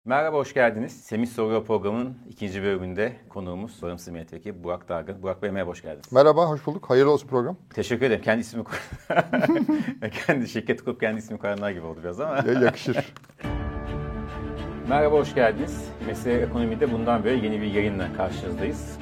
Merhaba, hoş geldiniz. Semih Soruyor programının ikinci bölümünde konuğumuz bağımsız milletvekili Burak Dargın. Burak Bey merhaba, hoş geldiniz. Merhaba, hoş bulduk. Hayırlı olsun program. Teşekkür ederim. Kendi ismimi kendi şirket kurup kendi ismimi koyanlar gibi oldu biraz ama. Yakışır. Merhaba, hoş geldiniz. Mesele Ekonomi'de bundan böyle yeni bir yayınla karşınızdayız.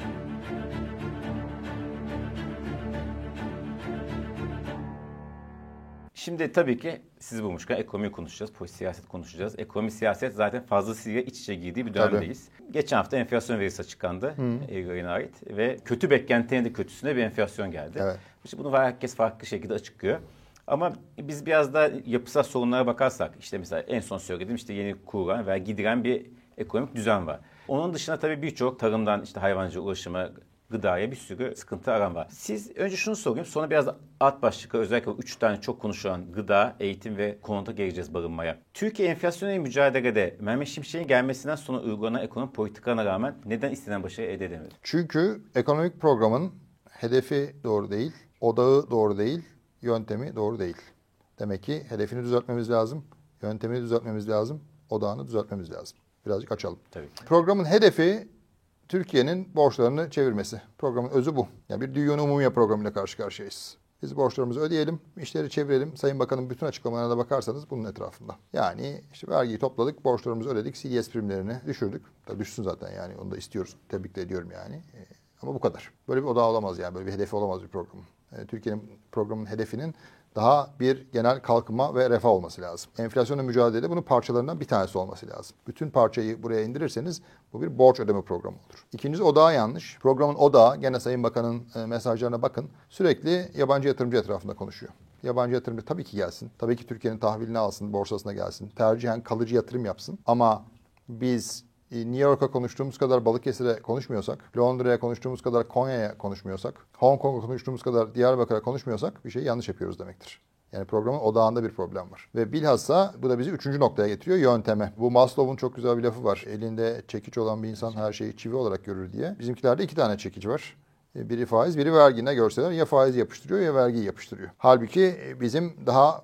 Şimdi tabii ki sizi bulmuşken ekonomi konuşacağız, politik siyaset konuşacağız. Ekonomi, siyaset zaten fazlasıyla iç içe girdiği bir dönemdeyiz. Geçen hafta enflasyon verisi açıklandı, Eylül ayına ait ve kötü beklentilerin de kötüsüne bir enflasyon geldi. Evet. İşte bunu herkes farklı şekilde açıklıyor. Ama biz biraz da yapısal sorunlara bakarsak, işte mesela en son söylediğim işte yeni kurulan veya gidiren bir ekonomik düzen var. Onun dışında tabii birçok tarımdan işte hayvancılığa, ulaşıma, gıdaya bir sürü sıkıntı aran var. Siz önce şunu sorayım, sonra biraz da alt başlıkla özellikle 3 tane çok konuşulan gıda, eğitim ve konuta geleceğiz, barınmaya. Türkiye enflasyonla mücadelede Mehmet Şimşek'in gelmesinden sonra uygulanan ekonomi politikalarına rağmen neden istenen başarıyı elde edemedi? Çünkü ekonomik programın hedefi doğru değil, odağı doğru değil, yöntemi doğru değil. Demek ki hedefini düzeltmemiz lazım, yöntemini düzeltmemiz lazım, odağını düzeltmemiz lazım. Birazcık açalım. Tabii. Programın hedefi Türkiye'nin borçlarını çevirmesi. Programın özü bu. Yani bir düğün umumiye programıyla karşı karşıyayız. Biz borçlarımızı ödeyelim, işleri çevirelim. Sayın Bakan'ın bütün açıklamalarına da bakarsanız bunun etrafında. Yani işte vergiyi topladık, borçlarımızı ödedik, CDS primlerini düşürdük. Tabii düşsün zaten yani onu da istiyoruz. Tebrik de ediyorum yani. Ama bu kadar. Böyle bir odağı olamaz yani. Böyle bir hedefi olamaz bir programın. Türkiye'nin programın hedefinin daha bir genel kalkınma ve refah olması lazım. Enflasyonla mücadelede bunun parçalarından bir tanesi olması lazım. Bütün parçayı buraya indirirseniz bu bir borç ödeme programı olur. İkincisi odağı yanlış. Programın odağı, gene Sayın Bakan'ın mesajlarına bakın, sürekli yabancı yatırımcı etrafında konuşuyor. Yabancı yatırımcı tabii ki gelsin. Tabii ki Türkiye'nin tahvilini alsın, borsasına gelsin. Tercihen kalıcı yatırım yapsın. Ama biz New York'a konuştuğumuz kadar Balıkesir'e konuşmuyorsak, Londra'ya konuştuğumuz kadar Konya'ya konuşmuyorsak, Hong Kong'a konuştuğumuz kadar Diyarbakır'a konuşmuyorsak bir şey yanlış yapıyoruz demektir. Yani programın odağında bir problem var. Ve bilhassa bu da bizi üçüncü noktaya getiriyor, yönteme. Bu Maslow'un çok güzel bir lafı var. Elinde çekiç olan bir insan her şeyi çivi olarak görür diye. Bizimkilerde 2 tane çekiç var. Biri faiz, biri vergi. Ne görseler ya faizi yapıştırıyor ya vergiyi yapıştırıyor. Halbuki bizim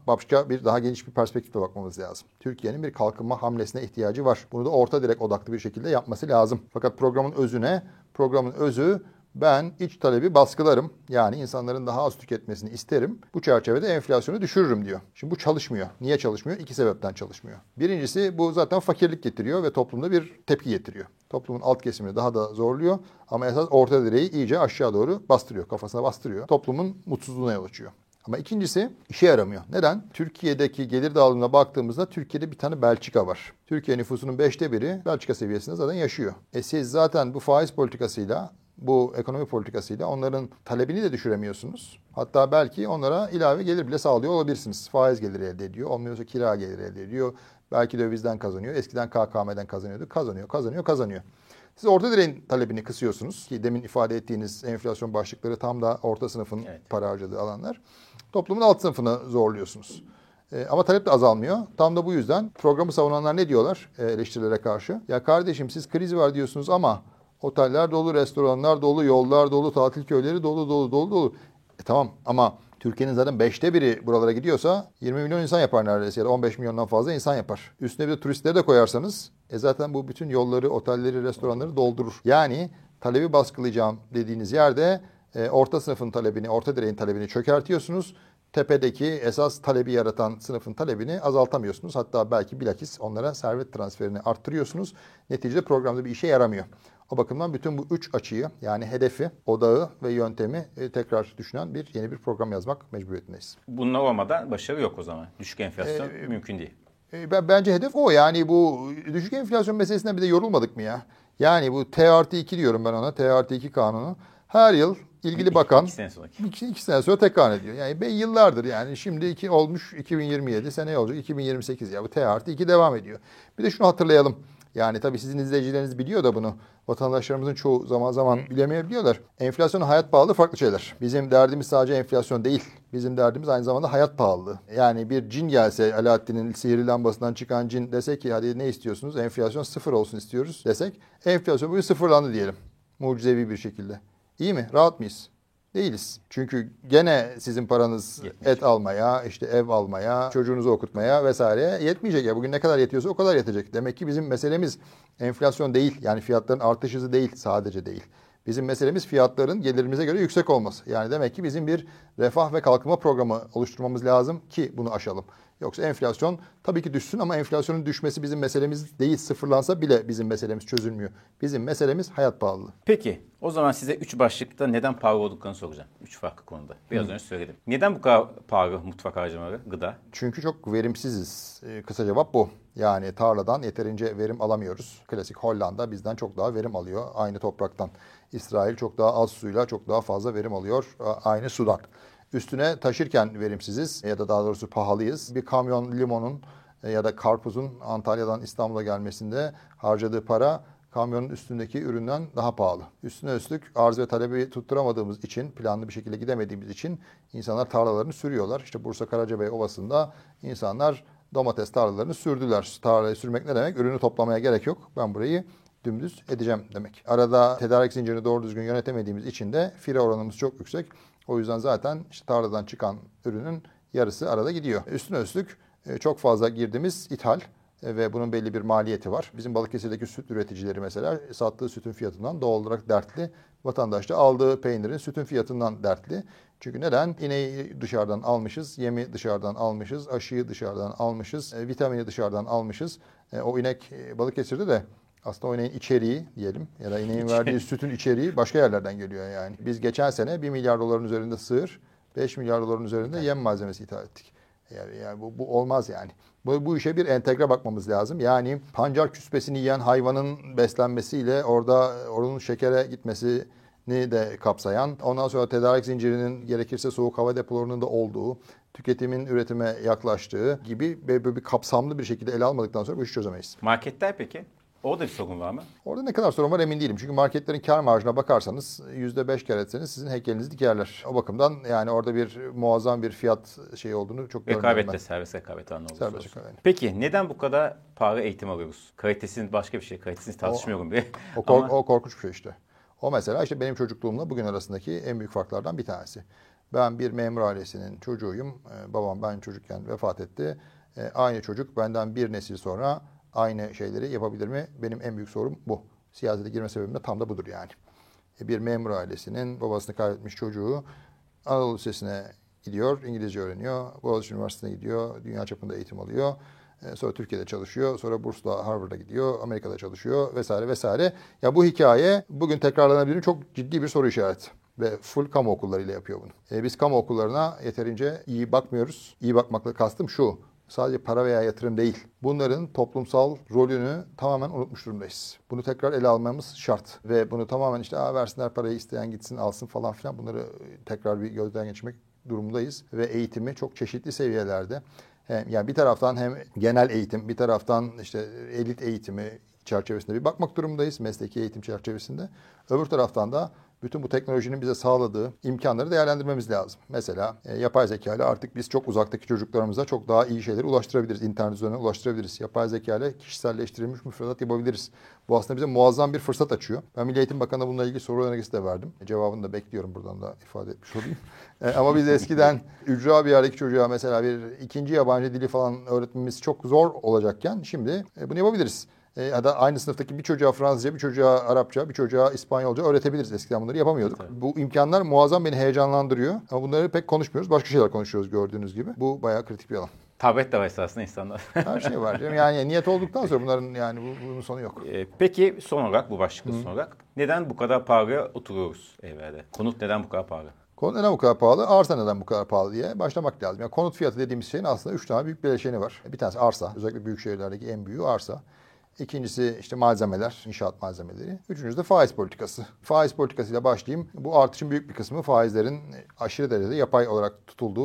daha geniş bir perspektifle bakmamız lazım. Türkiye'nin bir kalkınma hamlesine ihtiyacı var. Bunu da orta direk odaklı bir şekilde yapması lazım. Fakat programın özü ne? Programın özü ben iç talebi baskılarım. Yani insanların daha az tüketmesini isterim. Bu çerçevede enflasyonu düşürürüm diyor. Şimdi bu çalışmıyor. Niye çalışmıyor? 2 sebepten çalışmıyor. Birincisi bu zaten fakirlik getiriyor ve toplumda bir tepki getiriyor. Toplumun alt kesimini daha da zorluyor ama esas orta direği iyice aşağı doğru bastırıyor. Kafasına bastırıyor. Toplumun mutsuzluğuna yol açıyor. Ama ikincisi işe yaramıyor. Neden? Türkiye'deki gelir dağılımına baktığımızda Türkiye'de bir tane Belçika var. Türkiye nüfusunun 1/5'i Belçika seviyesinde zaten yaşıyor. Siz zaten bu faiz politikasıyla, bu ekonomi politikasıyla onların talebini de düşüremiyorsunuz. Hatta belki onlara ilave gelir bile sağlıyor olabilirsiniz. Faiz geliri elde ediyor. Olmuyorsa kira geliri elde ediyor. Belki dövizden kazanıyor. Eskiden KKM'den kazanıyordu. Kazanıyor. Siz orta direğin talebini kısıyorsunuz. Ki demin ifade ettiğiniz enflasyon başlıkları tam da orta sınıfın para harcadığı alanlar. Toplumun alt sınıfını zorluyorsunuz. Ama talep de azalmıyor. Tam da bu yüzden programı savunanlar ne diyorlar eleştirilere karşı? Ya kardeşim siz kriz var diyorsunuz ama oteller dolu, restoranlar dolu, yollar dolu, tatil köyleri dolu. Tamam ama Türkiye'nin zaten 1/5'i buralara gidiyorsa 20 milyon insan yapar neredeyse ya da 15 milyondan fazla insan yapar. Üstüne bir de turistleri de koyarsanız zaten bu bütün yolları, otelleri, restoranları doldurur. Yani talebi baskılayacağım dediğiniz yerde orta sınıfın talebini, orta direğin talebini çökertiyorsunuz. Tepedeki esas talebi yaratan sınıfın talebini azaltamıyorsunuz. Hatta belki bilakis onlara servet transferini arttırıyorsunuz. Neticede programda bir işe yaramıyor. O bakımdan bütün bu 3 açıyı yani hedefi, odağı ve yöntemi tekrar düşünen yeni bir program yazmak mecburiyetindeyiz. Bunlar olmadan başarı yok o zaman. Düşük enflasyon mümkün değil. Bence hedef o. Yani bu düşük enflasyon meselesinden bir de yorulmadık mı ya? Yani bu T+2 diyorum ben ona. T+2 kanunu. Her yıl ilgili bakan 2 sene sonra tekrar ediyor. Yani yıllardır yani şimdi olmuş 2027 sene olacak 2028 ya bu T+2 devam ediyor. Bir de şunu hatırlayalım. Yani tabii sizin izleyicileriniz biliyor da bunu. Vatandaşlarımızın çoğu zaman zaman bilemeyebiliyorlar. Enflasyon, hayat pahalılığı farklı şeyler. Bizim derdimiz sadece enflasyon değil. Bizim derdimiz aynı zamanda hayat pahalılığı. Yani bir cin gelse, Alaaddin'in sihirli lambasından çıkan cin dese ki hadi ne istiyorsunuz? Enflasyon 0 olsun istiyoruz desek. Enflasyon bugün sıfırlandı diyelim. Mucizevi bir şekilde. İyi mi? Rahat mıyız? Değiliz. Çünkü gene sizin paranız et almaya, işte ev almaya, çocuğunuzu okutmaya vesaire yetmeyecek. Ya bugün ne kadar yetiyorsa o kadar yetecek. Demek ki bizim meselemiz enflasyon değil. Yani fiyatların artış hızı değil, sadece değil. Bizim meselemiz fiyatların gelirimize göre yüksek olması. Yani demek ki bizim bir refah ve kalkınma programı oluşturmamız lazım ki bunu aşalım. Yoksa enflasyon tabii ki düşsün ama enflasyonun düşmesi bizim meselemiz değil. Sıfırlansa bile bizim meselemiz çözülmüyor. Bizim meselemiz hayat pahalılığı. Peki o zaman size 3 başlıkta neden pahalı olduklarını soracağım. 3 farklı konuda. Biraz önce söyledim. Neden bu kadar pahalı mutfak harcamaları, gıda? Çünkü çok verimsiziz. Kısa cevap bu. Yani tarladan yeterince verim alamıyoruz. Klasik Hollanda bizden çok daha verim alıyor aynı topraktan. İsrail çok daha az suyla çok daha fazla verim alıyor aynı sudan. Üstüne taşırken verimsiziz ya da daha doğrusu pahalıyız. Bir kamyon limonun ya da karpuzun Antalya'dan İstanbul'a gelmesinde harcadığı para kamyonun üstündeki üründen daha pahalı. Üstüne üstlük arz ve talebi tutturamadığımız için, planlı bir şekilde gidemediğimiz için insanlar tarlalarını sürüyorlar. İşte Bursa Karacabey Ovası'nda insanlar domates tarlalarını sürdüler. Tarlayı sürmek ne demek? Ürünü toplamaya gerek yok. Ben burayı dümdüz edeceğim demek. Arada tedarik zincirini doğru düzgün yönetemediğimiz için de fire oranımız çok yüksek. O yüzden zaten işte tarladan çıkan ürünün yarısı arada gidiyor. Üstüne üstlük çok fazla girdimiz ithal ve bunun belli bir maliyeti var. Bizim Balıkesir'deki süt üreticileri mesela sattığı sütün fiyatından doğal olarak dertli. Vatandaş da aldığı peynirin sütün fiyatından dertli. Çünkü neden? İneği dışarıdan almışız, yemi dışarıdan almışız, aşıyı dışarıdan almışız, vitamini dışarıdan almışız. O inek Balıkesir'de de aslında o ineğin içeriği diyelim ya da ineğin verdiği sütün içeriği başka yerlerden geliyor yani. Biz geçen sene 1 milyar doların üzerinde sığır, 5 milyar doların üzerinde yem malzemesi ithal ettik. Yani bu olmaz yani. Bu işe bir entegre bakmamız lazım. Yani pancar küspesini yiyen hayvanın beslenmesiyle onun şekere gitmesini de kapsayan, ondan sonra tedarik zincirinin gerekirse soğuk hava depolarının da olduğu, tüketimin üretime yaklaştığı gibi bir kapsamlı bir şekilde ele almadıktan sonra bu işi çözemeyiz. Marketler peki? Orada bir sorun var mı? Orada ne kadar sorun var emin değilim. Çünkü marketlerin kar marjına bakarsanız %5 kar etseniz sizin heykelinizi dikerler. O bakımdan yani orada muazzam bir fiyat olduğunu çok görmüyorum ben. Rekabet de serbest rekabet anlamında. Serbest rekabet. Peki neden bu kadar pahalı eğitim alıyoruz? Kalitesinin başka bir şey. Kalitesini tartışmıyorum bile. O korkunç bir şey işte. O mesela işte benim çocukluğumla bugün arasındaki en büyük farklardan bir tanesi. Ben bir memur ailesinin çocuğuyum. Babam ben çocukken vefat etti. Aynı çocuk benden bir nesil sonra aynı şeyleri yapabilir mi? Benim en büyük sorum bu. Siyasete girme sebebim de tam da budur yani. Bir memur ailesinin babasını kaybetmiş çocuğu Anadolu Lisesi'ne gidiyor, İngilizce öğreniyor. Boğaziçi Üniversitesi'ne gidiyor, dünya çapında eğitim alıyor. Sonra Türkiye'de çalışıyor, sonra bursla Harvard'a gidiyor, Amerika'da çalışıyor vesaire vesaire. Ya bu hikaye bugün tekrarlanabilir mi? Çok ciddi bir soru işareti. Ve full kamu okullarıyla yapıyor bunu. Biz kamu okullarına yeterince iyi bakmıyoruz. İyi bakmakla kastım şu. Sadece para veya yatırım değil. Bunların toplumsal rolünü tamamen unutmuş durumdayız. Bunu tekrar ele almamız şart. Ve bunu tamamen işte versinler parayı, isteyen gitsin alsın falan filan, bunları tekrar bir gözden geçirmek durumundayız. Ve eğitimi çok çeşitli seviyelerde. Yani bir taraftan hem genel eğitim, bir taraftan işte elit eğitimi çerçevesinde bir bakmak durumundayız. Mesleki eğitim çerçevesinde. Öbür taraftan da bütün bu teknolojinin bize sağladığı imkanları değerlendirmemiz lazım. Mesela yapay zeka ile artık biz çok uzaktaki çocuklarımıza çok daha iyi şeyleri ulaştırabiliriz. İnternet üzerinden ulaştırabiliriz. Yapay zeka ile kişiselleştirilmiş müfredat yapabiliriz. Bu aslında bize muazzam bir fırsat açıyor. Ben Milli Eğitim Bakanı'na bununla ilgili soru önergesi de verdim. Cevabını da bekliyorum, buradan da ifade etmiş olayım. Ama biz eskiden ücra bir yerdeki çocuğa mesela bir ikinci yabancı dili falan öğretmemiz çok zor olacakken şimdi bunu yapabiliriz. Ya da aynı sınıftaki bir çocuğa Fransızca, bir çocuğa Arapça, bir çocuğa İspanyolca öğretebiliriz. Eskiden bunları yapamıyorduk. Evet. Bu imkanlar muazzam beni heyecanlandırıyor. Ama bunları pek konuşmuyoruz. Başka şeyler konuşuyoruz gördüğünüz gibi. Bu bayağı kritik bir alan. Tablet de var esasında insanlar. Her şey var canım. Yani niyet olduktan sonra bunların yani bunun sonu yok. Peki son olarak, bu başlıkta son olarak neden bu kadar pahalı oturuyoruz evlerde? Konut neden bu kadar pahalı? Konut neden bu kadar pahalı? Arsa neden bu kadar pahalı diye başlamak lazım. Yani konut fiyatı dediğimiz şeyin aslında 3 tane büyük bileşeni var. Bir tanesi arsa. Özellikle büyük şehirlerdeki en büyüğü arsa. İkincisi işte malzemeler, inşaat malzemeleri. Üçüncüsü de faiz politikası. Faiz politikasıyla başlayayım. Bu artışın büyük bir kısmı faizlerin aşırı derecede yapay olarak tutulduğu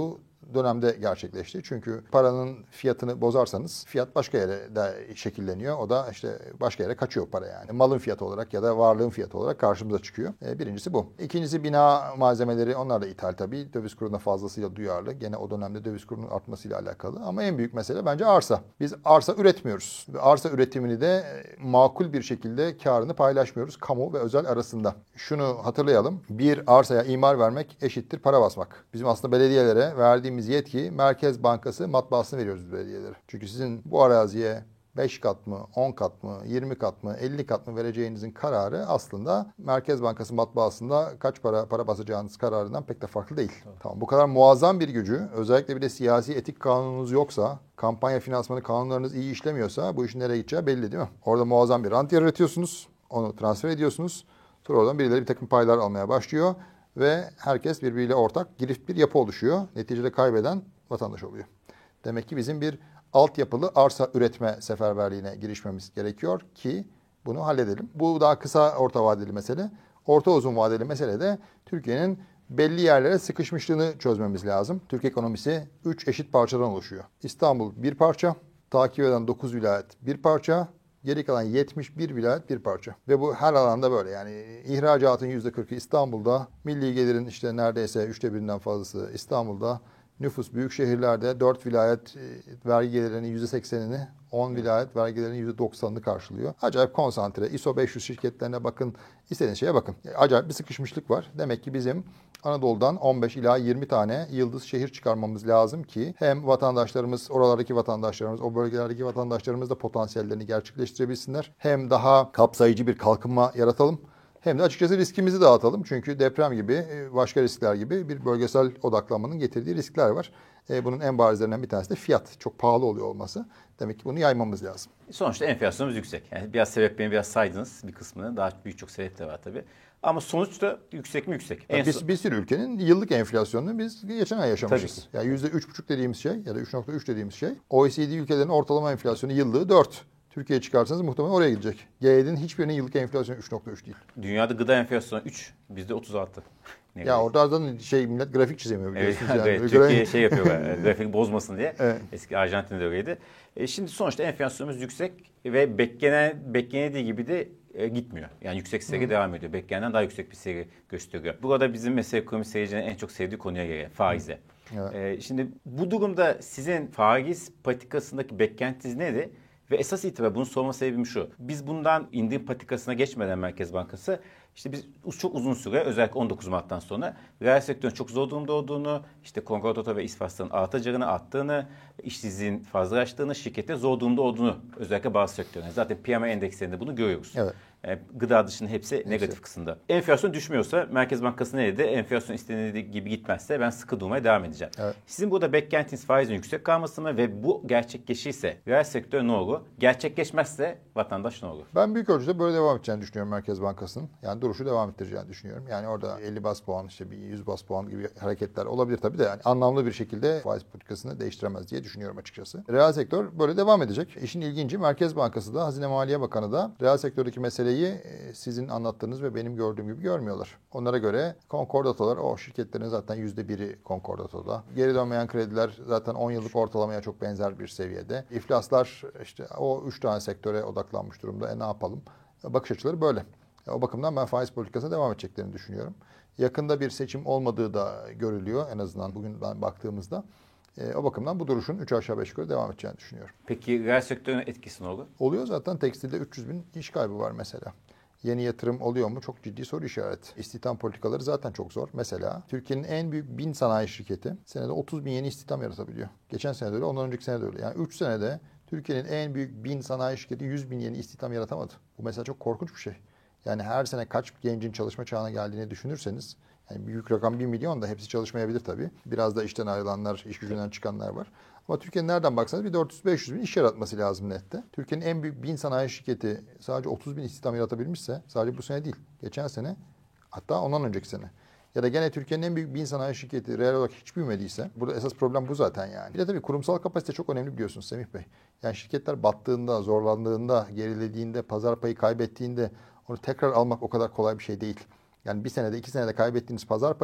dönemde gerçekleşti. Çünkü paranın fiyatını bozarsanız fiyat başka yere de şekilleniyor. O da işte başka yere kaçıyor para yani. Malın fiyatı olarak ya da varlığın fiyatı olarak karşımıza çıkıyor. Birincisi bu. İkincisi bina malzemeleri, onlar da ithal tabii. Döviz kuruna fazlasıyla duyarlı. Gene o dönemde döviz kurunun artmasıyla alakalı. Ama en büyük mesele bence arsa. Biz arsa üretmiyoruz. Ve arsa üretimini de makul bir şekilde karını paylaşmıyoruz kamu ve özel arasında. Şunu hatırlayalım. Bir arsaya imar vermek eşittir para basmak. Bizim aslında belediyelere verdiğimiz yetki, Merkez Bankası matbaasını veriyoruz belediyelere. Çünkü sizin bu araziye 5 kat mı, 10 kat mı, 20 kat mı, 50 kat mı vereceğinizin kararı aslında Merkez Bankası matbaasında kaç para basacağınız kararından pek de farklı değil. Tamam, bu kadar muazzam bir gücü, özellikle bir de siyasi etik kanununuz yoksa, kampanya finansmanı kanunlarınız iyi işlemiyorsa bu işin nereye gideceği belli değil mi? Orada muazzam bir rant yaratıyorsunuz, onu transfer ediyorsunuz. Sonra oradan birileri bir takım paylar almaya başlıyor ve herkes birbiriyle ortak girift bir yapı oluşuyor. Neticede kaybeden vatandaş oluyor. Demek ki bizim bir altyapılı arsa üretme seferberliğine girişmemiz gerekiyor ki bunu halledelim. Bu daha kısa orta vadeli mesele. Orta uzun vadeli mesele de Türkiye'nin belli yerlere sıkışmışlığını çözmemiz lazım. Türk ekonomisi 3 eşit parçadan oluşuyor. İstanbul bir parça, takip eden 9 vilayet bir parça, geri kalan 71 vilayet bir parça. Ve bu her alanda böyle. Yani ihracatın %40'ı İstanbul'da, milli gelirin işte neredeyse 1/3'ünden fazlası İstanbul'da, nüfus büyük şehirlerde 4 vilayet vergi gelirlerinin %80'ini, 10 vilayet vergilerinin %90'ını karşılıyor. Acayip konsantre. ISO 500 şirketlerine bakın, istediğiniz şeye bakın. Acayip bir sıkışmışlık var. Demek ki bizim Anadolu'dan 15 ila 20 tane yıldız şehir çıkarmamız lazım ki hem vatandaşlarımız, oralardaki vatandaşlarımız, o bölgelerdeki vatandaşlarımız da potansiyellerini gerçekleştirebilsinler. Hem daha kapsayıcı bir kalkınma yaratalım. Hem de açıkçası riskimizi dağıtalım. Çünkü deprem gibi, başka riskler gibi bir bölgesel odaklanmanın getirdiği riskler var. Bunun en barizlerinden bir tanesi de fiyat. Çok pahalı oluyor olması. Demek ki bunu yaymamız lazım. Sonuçta enflasyonumuz yüksek. Yani biraz sebeplerini biraz saydınız bir kısmını. Daha birçok sebep de var tabii. Ama sonuçta yüksek mi yüksek? Bir sürü ülkenin yıllık enflasyonunu biz geçen ay yaşamışız. Yani %3,5 dediğimiz şey ya da 3,3 dediğimiz şey. OECD ülkelerinin ortalama enflasyonu yıllığı 4. Türkiye'ye çıkarsanız muhtemelen oraya gidecek. G7'nin hiçbirinin yıllık enflasyonu 3,3 değil. Dünyada gıda enflasyonu 3. Bizde 36. Ya oradan millet grafik çizemiyor biliyorsunuz. Evet, yani. Türkiye şey yapıyorlar, grafik bozmasın diye. Evet. Eski Arjantin'de öyleydi. Şimdi sonuçta enflasyonumuz yüksek ve beklenediği gibi de gitmiyor. Yani yüksek seyri devam ediyor. Beklenenden daha yüksek bir seyri gösteriyor. Burada bizim mesela ekonomi seyircinin en çok sevdiği konuya geliyor. Faize. Evet. Şimdi bu durumda sizin faiz patikasındaki beklentiniz neydi? Ve esas itibariyle bunu sorma sebebim şu. Biz bundan indirim patikasına geçmeden Merkez Bankası işte biz çok uzun süre özellikle 19 Mart'tan sonra reel sektörün çok zor durumda olduğunu, işte konkordato ve ispastanın arttığını, işsizliğin fazlalaştığını, şirkette zor durumda olduğunu özellikle bazı sektörler. Zaten PMI endekslerinde bunu görüyoruz. Evet. Gıda dışında hepsi negatif kısımda. Enflasyon düşmüyorsa Merkez Bankası ne dedi? Enflasyon istenildiği gibi gitmezse ben sıkı durmaya devam edeceğim. Evet. Sizin burada beklentiniz faizin yüksek kalması mı ve bu gerçekleşirse reel sektör ne olur? Gerçekleşmezse vatandaş ne olur? Ben büyük ölçüde böyle devam edeceğini düşünüyorum Merkez Bankası'nın. Yani duruşu devam ettireceğini düşünüyorum. Yani orada 50 bas puan, işte bir 100 bas puan gibi hareketler olabilir tabii de yani anlamlı bir şekilde faiz politikasını değiştiremez diye düşünüyorum açıkçası. Reel sektör böyle devam edecek. İşin ilginci Merkez Bankası da Hazine Maliye Bakanı da reel sektördeki meseleyi sizin anlattığınız ve benim gördüğüm gibi görmüyorlar. Onlara göre konkordatolar, o şirketlerin zaten %1'i konkordatoda. Geri dönmeyen krediler zaten 10 yıllık ortalamaya çok benzer bir seviyede. İflaslar işte o 3 tane sektöre odaklanmış durumda. Ne yapalım? Bakış açıları böyle. O bakımdan ben faiz politikasına devam edeceklerini düşünüyorum. Yakında bir seçim olmadığı da görülüyor en azından bugün baktığımızda. O bakımdan bu duruşun 3 aşağı 5 yukarı devam edeceğini düşünüyorum. Peki reel sektörün etkisi ne olur? Oluyor zaten, tekstilde 300 bin iş kaybı var mesela. Yeni yatırım oluyor mu? Çok ciddi soru işareti. İstihdam politikaları zaten çok zor. Mesela Türkiye'nin en büyük 1000 sanayi şirketi senede 30 bin yeni istihdam yaratabiliyor. Geçen sene de öyle, ondan önceki sene de öyle. Yani 3 senede Türkiye'nin en büyük 1000 sanayi şirketi 100 bin yeni istihdam yaratamadı. Bu mesela çok korkunç bir şey. Yani her sene kaç gencin çalışma çağına geldiğini düşünürseniz, yani büyük rakam 1 milyon da hepsi çalışmayabilir tabii. Biraz da işten ayrılanlar, iş gücünden çıkanlar var. Ama Türkiye'nin nereden baksanız bir 400-500 bin iş yaratması lazım nette. Türkiye'nin en büyük 1000 sanayi şirketi sadece 30 bin istihdam yaratabilmişse, sadece bu sene değil, geçen sene, hatta ondan önceki sene. Ya da gene Türkiye'nin en büyük 1000 sanayi şirketi reel olarak hiç büyümediyse, burada esas problem bu zaten yani. Bir de tabii kurumsal kapasite çok önemli biliyorsunuz Semih Bey. Yani şirketler battığında, zorlandığında, gerilediğinde, pazar payı kaybettiğinde onu tekrar almak o kadar kolay bir şey değil. Yani bir senede, 2 senede kaybettiğiniz pazar payını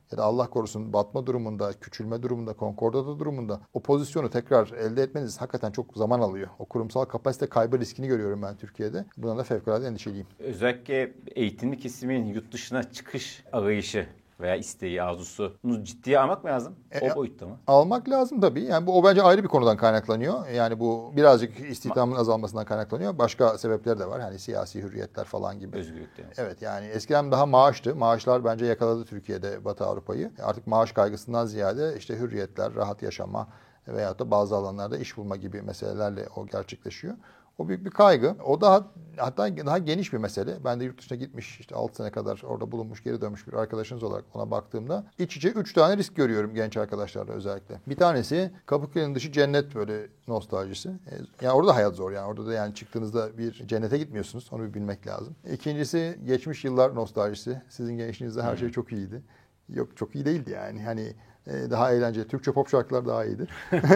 ya da Allah korusun batma durumunda, küçülme durumunda, konkordata durumunda o pozisyonu tekrar elde etmeniz hakikaten çok zaman alıyor. O kurumsal kapasite kaybı riskini görüyorum ben Türkiye'de. Buna da fevkalade endişeliyim. Özellikle eğitimli kesimin yurt dışına çıkış arayışı veya isteği, arzusunu ciddiye almak mı lazım? O boyutta mı? Almak lazım tabii. Yani o bence ayrı bir konudan kaynaklanıyor. Yani bu birazcık istihdamın azalmasından kaynaklanıyor. Başka sebepler de var. Yani siyasi hürriyetler falan gibi. Özgürlük değil mi? Evet, yani eskiden daha maaştı. Maaşlar bence yakaladı Türkiye'de, Batı Avrupa'yı. Artık maaş kaygısından ziyade işte hürriyetler, rahat yaşama veyahut da bazı alanlarda iş bulma gibi meselelerle o gerçekleşiyor. O büyük bir kaygı. O da hatta daha geniş bir mesele. Ben de yurt dışına gitmiş işte 6 sene kadar orada bulunmuş, geri dönmüş bir arkadaşınız olarak ona baktığımda iç içe 3 tane risk görüyorum genç arkadaşlarda özellikle. Bir tanesi Kapıköy'ün dışı cennet böyle nostaljisi. Yani orada hayat zor yani. Orada da yani çıktığınızda bir cennete gitmiyorsunuz. Onu bir bilmek lazım. İkincisi geçmiş yıllar nostaljisi. Sizin gençliğinizde her şey çok iyiydi. Yok, çok iyi değildi yani. Hani daha eğlenceli. Türkçe pop şarkılar daha iyiydi.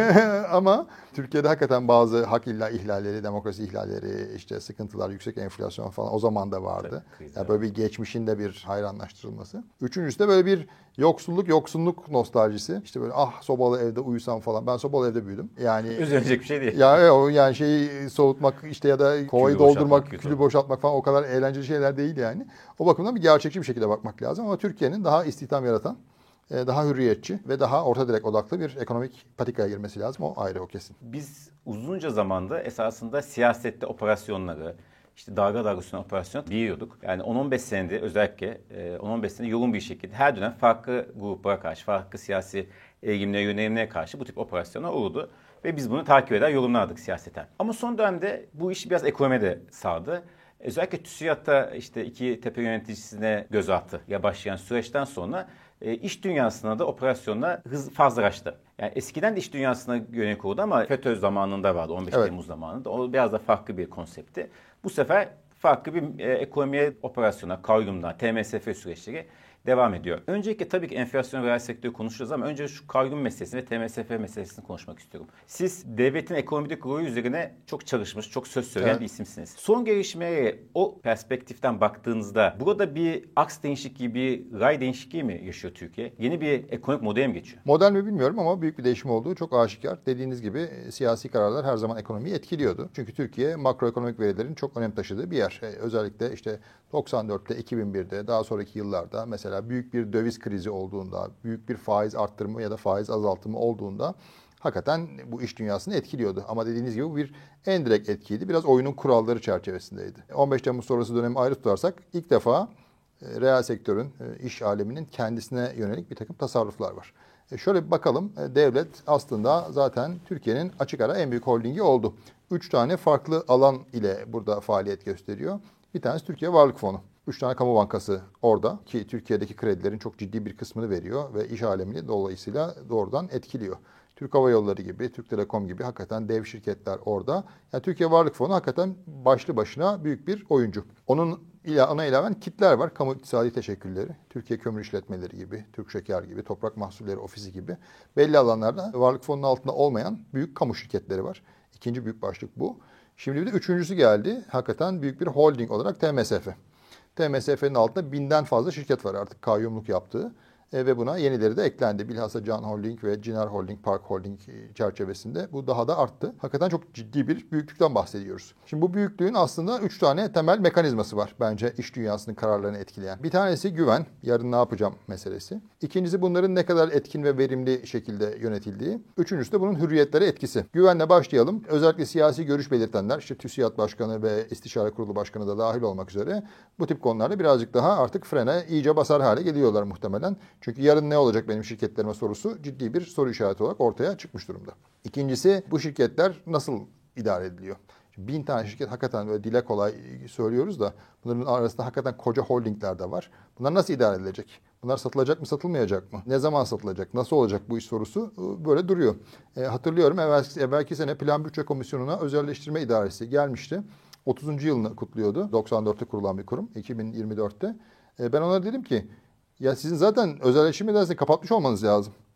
Ama Türkiye'de hakikaten bazı hak ihlalleri, demokrasi ihlalleri, işte sıkıntılar, yüksek enflasyon falan o zaman da vardı. Yani böyle bir geçmişin de bir hayranlaştırılması. Üçüncüsü de böyle bir yoksunluk nostaljisi. İşte böyle sobalı evde uyusam falan. Ben sobalı evde büyüdüm. Yani üzülecek bir şey değil. Yani şeyi soğutmak işte ya da kovayı doldurmak, külü boşaltmak falan o kadar eğlenceli şeyler değil yani. O bakımdan bir gerçekçi bir şekilde bakmak lazım ama Türkiye'nin daha istihdam yaratan, daha hürriyetçi ve daha orta direk odaklı bir ekonomik patikaya girmesi lazım. O ayrı, o kesin. Biz uzunca zamanda esasında siyasette operasyonları, işte dalga dalga üstüne operasyon biliyorduk. Yani 10-15 senedir özellikle 10-15 sene yoğun bir şekilde her dönem farklı gruplara karşı, farklı siyasi eğilimlere, yönelimlere karşı bu tip operasyonlar oldu. Ve biz bunu takip eder, yorumlardık siyaseten. Ama son dönemde bu iş biraz ekonomiye de sardı. Özellikle TÜSİAD'da işte iki tepe yöneticisine göz attı ya başlayan süreçten sonra iş dünyasına da operasyonlar fazlalaştı. Yani eskiden de iş dünyasına yönelik oldu ama FETÖ zamanında vardı, 15 Temmuz zamanında. O biraz da farklı bir konseptti. Bu sefer farklı bir ekonomiye operasyonlar, kayyumlar, TMSF süreçleri devam ediyor. Öncelikle tabii ki enflasyon ve reel sektörü konuşacağız ama önce şu kayyum meselesini ve TMSF meselesini konuşmak istiyorum. Siz devletin ekonomik rolü üzerine çok çalışmış, çok söz söyleyen bir isimsiniz. Son gelişmeye o perspektiften baktığınızda burada bir aks değişikliği, bir ray değişikliği mi yaşıyor Türkiye? Yeni bir ekonomik modele mi geçiyor? Model mi bilmiyorum ama büyük bir değişim olduğu çok aşikar. Dediğiniz gibi siyasi kararlar her zaman ekonomiyi etkiliyordu. Çünkü Türkiye makroekonomik verilerin çok önem taşıdığı bir yer. Özellikle işte 94'te, 2001'de, daha sonraki yıllarda mesela büyük bir döviz krizi olduğunda, büyük bir faiz arttırımı ya da faiz azaltımı olduğunda hakikaten bu iş dünyasını etkiliyordu. Ama dediğiniz gibi bu bir endirekt etkiydi. Biraz oyunun kuralları çerçevesindeydi. 15 Temmuz sonrası dönemi ayrı tutarsak ilk defa reel sektörün, iş aleminin kendisine yönelik bir takım tasarruflar var. Şöyle bir bakalım. Devlet aslında zaten Türkiye'nin açık ara en büyük holdingi oldu. 3 tane farklı alan ile burada faaliyet gösteriyor. Bir tanesi Türkiye Varlık Fonu. 3 tane kamu bankası orada ki Türkiye'deki kredilerin çok ciddi bir kısmını veriyor ve iş alemini dolayısıyla doğrudan etkiliyor. Türk Hava Yolları gibi, Türk Telekom gibi hakikaten dev şirketler orada. Yani Türkiye Varlık Fonu hakikaten başlı başına büyük bir oyuncu. Onun ana ilaven kitler var. Kamu İktisadi Teşekkülleri, Türkiye Kömür İşletmeleri gibi, Türk Şeker gibi, Toprak Mahsulleri Ofisi gibi belli alanlarda Varlık Fonu'nun altında olmayan büyük kamu şirketleri var. İkinci büyük başlık bu. Şimdi bir de üçüncüsü geldi. Hakikaten büyük bir holding olarak TMSF. TMSF'nin altında 1000'den fazla şirket var artık kayyumluk yaptığı. Ve buna yenileri de eklendi. Bilhassa Can Holding ve Cinar Holding, Park Holding çerçevesinde bu daha da arttı. Hakikaten çok ciddi bir büyüklükten bahsediyoruz. Şimdi bu büyüklüğün aslında 3 tane temel mekanizması var bence iş dünyasının kararlarını etkileyen. Bir tanesi güven, yarın ne yapacağım meselesi. İkincisi bunların ne kadar etkin ve verimli şekilde yönetildiği. Üçüncüsü de bunun hürriyetlere etkisi. Güvenle başlayalım. Özellikle siyasi görüş belirtenler, işte TÜSİAD Başkanı ve İstişare Kurulu Başkanı da dahil olmak üzere bu tip konularda birazcık daha artık frene iyice basar hale geliyorlar muhtemelen. Çünkü yarın ne olacak benim şirketlerime sorusu ciddi bir soru işareti olarak ortaya çıkmış durumda. İkincisi bu şirketler nasıl idare ediliyor? 1000 tane şirket hakikaten böyle dile kolay söylüyoruz da bunların arasında hakikaten koca holdingler de var. Bunlar nasıl idare edilecek? Bunlar satılacak mı, satılmayacak mı? Ne zaman satılacak? Nasıl olacak bu iş sorusu böyle duruyor. Hatırlıyorum evvelki sene Plan Bütçe Komisyonu'na özelleştirme idaresi gelmişti. 30. yılını kutluyordu. 94'te kurulan bir kurum. 2024'te. Ben ona dedim ki ya sizin zaten özelleştirme idaresini kapatmış olmanız lazım.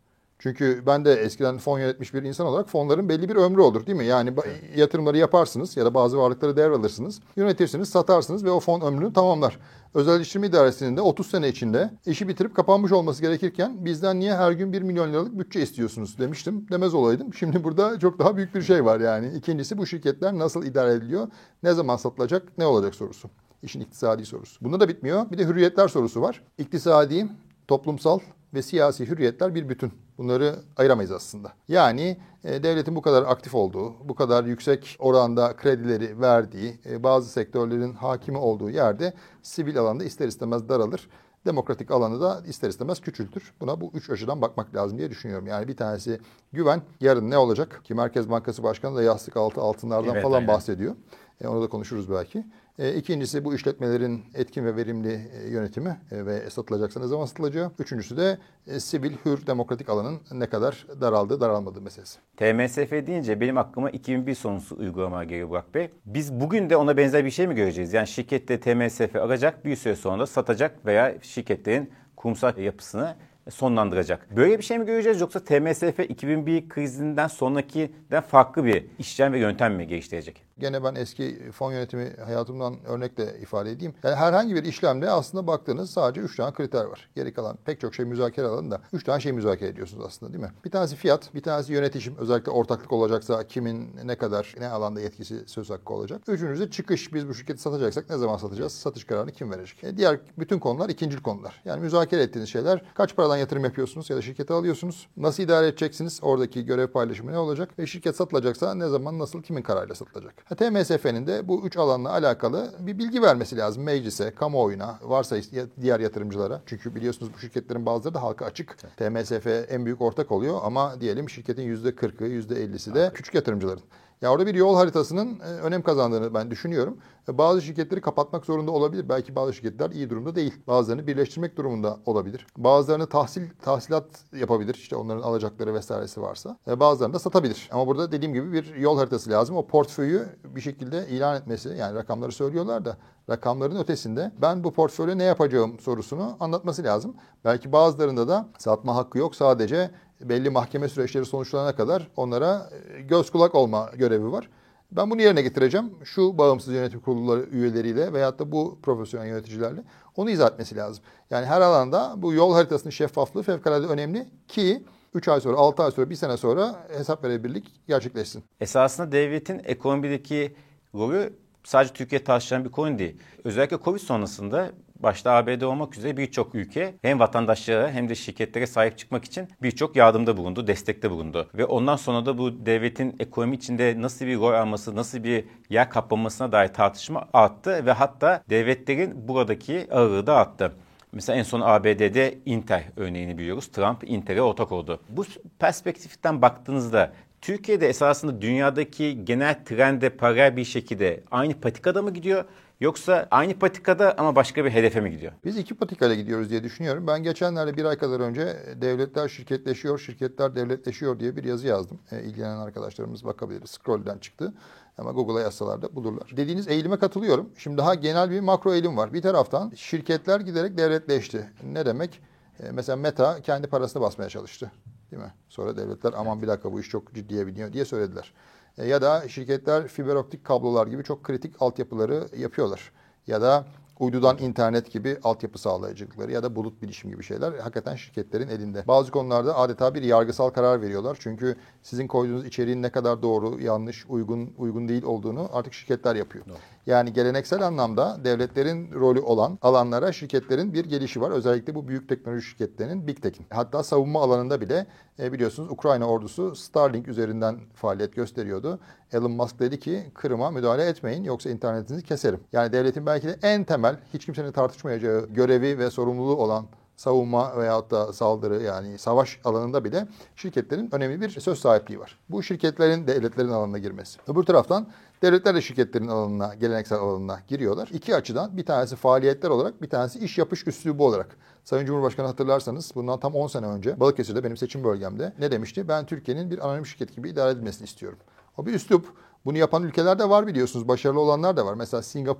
Çünkü ben de eskiden fon yönetmiş bir insan olarak fonların belli bir ömrü olur değil mi? Yani yatırımları yaparsınız ya da bazı varlıkları devralırsınız, yönetirsiniz, satarsınız ve o fon ömrünü tamamlar. Özelleştirme idaresinin de 30 sene içinde işi bitirip kapanmış olması gerekirken bizden niye her gün 1 milyon liralık bütçe istiyorsunuz demiştim. Demez olaydım. Şimdi burada çok daha büyük bir şey var yani. İkincisi bu şirketler nasıl idare ediliyor, ne zaman satılacak, ne olacak sorusu. İşin iktisadi sorusu. Bunda da bitmiyor. Bir de hürriyetler sorusu var. İktisadi, toplumsal ve siyasi hürriyetler bir bütün. Bunları ayıramayız aslında. Yani devletin bu kadar aktif olduğu, bu kadar yüksek oranda kredileri verdiği, bazı sektörlerin hakimi olduğu yerde sivil alanda ister istemez daralır. Demokratik alanı da ister istemez küçültür. Buna bu 3 açıdan bakmak lazım diye düşünüyorum. Yani bir tanesi güven, yarın ne olacak? Ki Merkez Bankası Başkanı da yastık altı altınlardan falan aynen bahsediyor. Onu da konuşuruz belki. İkincisi bu işletmelerin etkin ve verimli yönetimi ve satılacaksa ne zaman satılacağı. Üçüncüsü de sivil, hür, demokratik alanın ne kadar daraldığı, daralmadığı meselesi. TMSF deyince benim aklıma 2001 sonrası uygulama geliyor Burak Bey. Biz bugün de ona benzer bir şey mi göreceğiz? Yani şirkette TMSF alacak, bir süre sonra da satacak veya şirketlerin kurumsal yapısını sonlandıracak. Böyle bir şey mi göreceğiz yoksa TMSF 2001 krizinden sonrakinden farklı bir işlem ve yöntem mi geliştirecek? Gene ben eski fon yönetimi hayatımdan örnekle ifade edeyim. Yani herhangi bir işlemde aslında baktığınız sadece 3 tane kriter var. Geri kalan pek çok şey müzakere alanında 3 tane şey müzakere ediyorsunuz aslında değil mi? Bir tanesi fiyat, bir tanesi yönetişim. Özellikle ortaklık olacaksa kimin ne kadar, ne alanda yetkisi söz hakkı olacak. Üçüncüsü çıkış. Biz bu şirketi satacaksak ne zaman satacağız? Satış kararını kim verecek? Diğer bütün konular ikincil konular. Yani müzakere ettiğiniz şeyler kaç paradan yatırım yapıyorsunuz ya da şirketi alıyorsunuz? Nasıl idare edeceksiniz? Oradaki görev paylaşımı ne olacak? Ve şirket satılacaksa ne zaman, nasıl, kimin kararıyla satılacak? TMSF'nin de bu 3 alanla alakalı bir bilgi vermesi lazım meclise, kamuoyuna, varsa diğer yatırımcılara. Çünkü biliyorsunuz bu şirketlerin bazıları da halka açık. TMSF en büyük ortak oluyor ama diyelim şirketin %40'ı, %50'si de küçük yatırımcıların. Ya orada bir yol haritasının önem kazandığını ben düşünüyorum. Bazı şirketleri kapatmak zorunda olabilir. Belki bazı şirketler iyi durumda değil. Bazılarını birleştirmek durumunda olabilir. Bazılarını tahsilat yapabilir. İşte onların alacakları vesairesi varsa. Bazılarını da satabilir. Ama burada dediğim gibi bir yol haritası lazım. O portföyü bir şekilde ilan etmesi. Yani rakamları söylüyorlar da rakamların ötesinde ben bu portföyle ne yapacağım sorusunu anlatması lazım. Belki bazılarında da satma hakkı yok. Sadece belli mahkeme süreçleri sonuçlanana kadar onlara göz kulak olma görevi var. Ben bunu yerine getireceğim. Şu bağımsız yönetim kurulları üyeleriyle veyahut da bu profesyonel yöneticilerle onu izah etmesi lazım. Yani her alanda bu yol haritasının şeffaflığı fevkalade önemli ki 3 ay sonra, 6 ay sonra, 1 sene sonra hesap verebilirlik gerçekleşsin. Esasında devletin ekonomideki rolü sadece Türkiye tartışılan bir konu değil. Özellikle Covid sonrasında başta ABD olmak üzere birçok ülke hem vatandaşlara hem de şirketlere sahip çıkmak için birçok yardımda bulundu, destekte bulundu. Ve ondan sonra da bu devletin ekonomi içinde nasıl bir rol alması, nasıl bir yer kaplamasına dair tartışma arttı ve hatta devletlerin buradaki ağırlığı da arttı. Mesela en son ABD'de Intel örneğini biliyoruz. Trump Intel'e ortak oldu. Bu perspektiften baktığınızda Türkiye'de esasında dünyadaki genel trende paralel bir şekilde aynı patikada mı gidiyor? Yoksa aynı patikada ama başka bir hedefe mi gidiyor? Biz 2 patikayla gidiyoruz diye düşünüyorum. Ben geçenlerde 1 ay kadar önce devletler şirketleşiyor, şirketler devletleşiyor diye bir yazı yazdım. İlgilenen arkadaşlarımız bakabilir. Scroll'den çıktı. Ama Google'a yazsalar da bulurlar. Dediğiniz eğilime katılıyorum. Şimdi daha genel bir makro eğilim var. Bir taraftan şirketler giderek devletleşti. Ne demek? Mesela Meta kendi parasını basmaya çalıştı. Değil mi? Sonra devletler aman bir dakika bu iş çok ciddiye biniyor diye söylediler. Ya da şirketler fiber optik kablolar gibi çok kritik altyapıları yapıyorlar. Ya da uydudan internet gibi altyapı sağlayıcılıkları ya da bulut bilişim gibi şeyler hakikaten şirketlerin elinde. Bazı konularda adeta bir yargısal karar veriyorlar. Çünkü sizin koyduğunuz içeriğin ne kadar doğru, yanlış, uygun değil olduğunu artık şirketler yapıyor. Doğru. Yani geleneksel anlamda devletlerin rolü olan alanlara şirketlerin bir gelişi var. Özellikle bu büyük teknoloji şirketlerinin Big Tech'in. Hatta savunma alanında bile biliyorsunuz Ukrayna ordusu Starlink üzerinden faaliyet gösteriyordu. Elon Musk dedi ki Kırım'a müdahale etmeyin yoksa internetinizi keserim. Yani devletin belki de en temel hiç kimsenin tartışmayacağı görevi ve sorumluluğu olan savunma veyahut da saldırı yani savaş alanında bile şirketlerin önemli bir söz sahipliği var. Bu şirketlerin devletlerin alanına girmesi. Öbür taraftan devletler de şirketlerin alanına, geleneksel alanına giriyorlar. 2 açıdan bir tanesi faaliyetler olarak bir tanesi iş yapış üslubu olarak. Sayın Cumhurbaşkanı hatırlarsanız bundan tam 10 sene önce Balıkesir'de benim seçim bölgemde ne demişti? Ben Türkiye'nin bir anonim şirket gibi idare edilmesini istiyorum. O bir üslup. Bunu yapan ülkeler de var biliyorsunuz. Başarılı olanlar da var. Mesela Singapur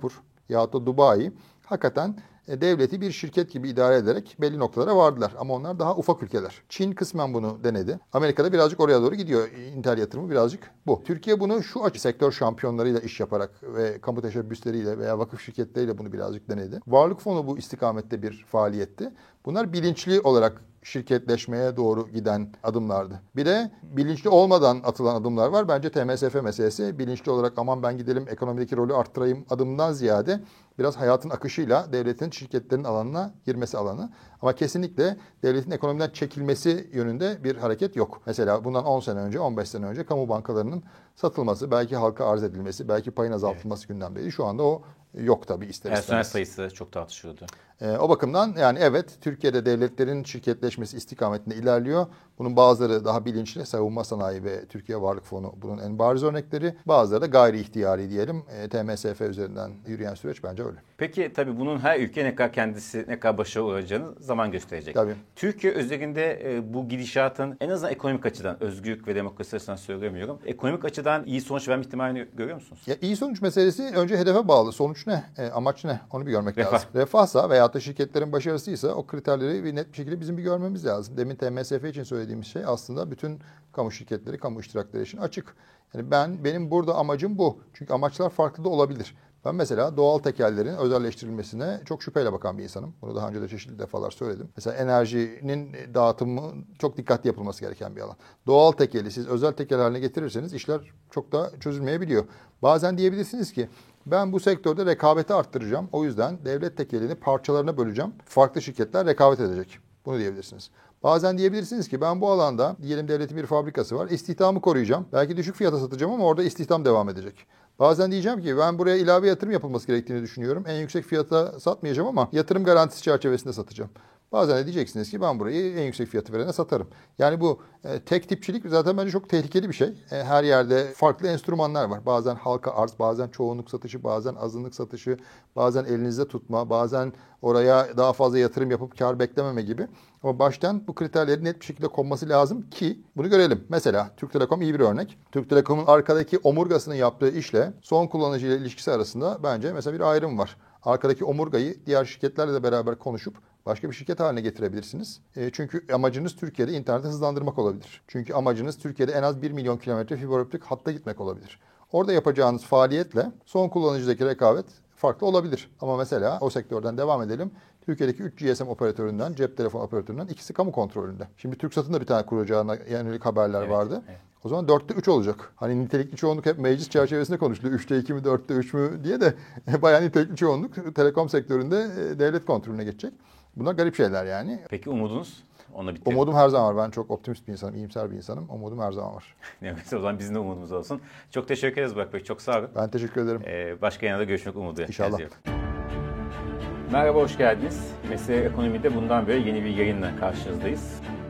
yahut da Dubai hakikaten devleti bir şirket gibi idare ederek belli noktalara vardılar. Ama onlar daha ufak ülkeler. Çin kısmen bunu denedi. Amerika'da birazcık oraya doğru gidiyor. Intel yatırımı birazcık bu. Türkiye bunu şu açı sektör şampiyonlarıyla iş yaparak ve kamu teşebbüsleriyle veya vakıf şirketleriyle bunu birazcık denedi. Varlık fonu bu istikamette bir faaliyetti. Bunlar bilinçli olarak şirketleşmeye doğru giden adımlardı. Bir de bilinçli olmadan atılan adımlar var. Bence TMSF meselesi bilinçli olarak aman ben gidelim ekonomideki rolü arttırayım adımdan ziyade biraz hayatın akışıyla devletin şirketlerin alanına girmesi alanı. Ama kesinlikle devletin ekonomiden çekilmesi yönünde bir hareket yok. Mesela bundan 10 sene önce, 15 sene önce kamu bankalarının satılması, belki halka arz edilmesi, belki payın azaltılması gündemdeydi. Şu anda o yok tabii ister istemez. Personel sayısı çok tartışılıyordu. O bakımdan yani evet Türkiye'de devletlerin şirketleşmesi istikametinde ilerliyor. Bunun bazıları daha bilinçli, savunma sanayi ve Türkiye Varlık Fonu bunun en bariz örnekleri. Bazıları da gayri ihtiyari diyelim. TMSF üzerinden yürüyen süreç bence öyle. Peki tabii bunun her ülke ne kadar kendisi ne kadar başarılı olacağını zaman gösterecek. Tabii. Türkiye özelinde bu gidişatın en azından ekonomik açıdan, özgürlük ve demokrasi açısından söylemiyorum. Ekonomik açıdan iyi sonuç verme ihtimalini görüyor musunuz? Ya iyi sonuç meselesi önce hedefe bağlı. Sonuç ne? Amaç ne? Onu bir görmek Refah. lazım. Refahsa veyahut da şirketlerin başarısıysa o kriterleri bir net bir şekilde bizim bir görmemiz lazım. Demin TMSF için söylediğimiz şey aslında bütün kamu şirketleri, kamu iştirakleri için açık. Yani benim burada amacım bu. Çünkü amaçlar farklı da olabilir. Ben mesela doğal tekellerin özelleştirilmesine çok şüpheyle bakan bir insanım. Bunu daha önce de çeşitli defalar söyledim. Mesela enerjinin dağıtımı çok dikkatli yapılması gereken bir alan. Doğal tekeli siz özel tekel haline getirirseniz işler çok da çözülmeyebiliyor. Bazen diyebilirsiniz ki ben bu sektörde rekabeti arttıracağım. O yüzden devlet tekelini parçalarına böleceğim. Farklı şirketler rekabet edecek. Bunu diyebilirsiniz. Bazen diyebilirsiniz ki ben bu alanda diyelim devletin bir fabrikası var. İstihdamı koruyacağım. Belki düşük fiyata satacağım ama orada istihdam devam edecek. Bazen diyeceğim ki ben buraya ilave yatırım yapılması gerektiğini düşünüyorum. En yüksek fiyata satmayacağım ama yatırım garantisi çerçevesinde satacağım. Bazen de diyeceksiniz ki ben burayı en yüksek fiyatı verene satarım. Yani bu tek tipçilik zaten bence çok tehlikeli bir şey. Her yerde farklı enstrümanlar var. Bazen halka arz, bazen çoğunluk satışı, bazen azınlık satışı, bazen elinizde tutma, bazen oraya daha fazla yatırım yapıp kar beklememe gibi. Ama baştan bu kriterlerin net bir şekilde konması lazım ki bunu görelim. Mesela Türk Telekom iyi bir örnek. Türk Telekom'un arkadaki omurgasının yaptığı işle son kullanıcı ile ilişkisi arasında bence mesela bir ayrım var. Arkadaki omurgayı diğer şirketlerle de beraber konuşup başka bir şirket haline getirebilirsiniz. Çünkü amacınız Türkiye'de interneti hızlandırmak olabilir. Çünkü amacınız Türkiye'de en az 1 milyon kilometre fiber optik hatta gitmek olabilir. Orada yapacağınız faaliyetle son kullanıcıdaki rekabet farklı olabilir. Ama mesela o sektörden devam edelim. Türkiye'deki 3 GSM operatöründen, cep telefon operatöründen ikisi kamu kontrolünde. Şimdi TürkSat'ın da bir tane kuracağına yönelik haberler vardı. Evet. O zaman 4'te 3 olacak. Hani nitelikli çoğunluk hep meclis çerçevesinde konuşuluyor. 3'te 2 mi 4'te 3 mü diye de bayağı nitelikli çoğunluk telekom sektöründe devlet kontrolüne geçecek. Bunlar garip şeyler yani. Peki umudunuz? Ona bitti. Umudum her zaman var. Ben çok optimist bir insanım, iyimser bir insanım. Umudum her zaman var. Evet, o zaman bizim de umudumuz olsun. Çok teşekkür ederiz Burak Bey. Çok sağ olun. Ben teşekkür ederim. Başka yanında görüşmek umudu. İnşallah. Merhaba, hoş geldiniz. Mesele Ekonomi'de bundan böyle yeni bir yayınla karşınızdayız.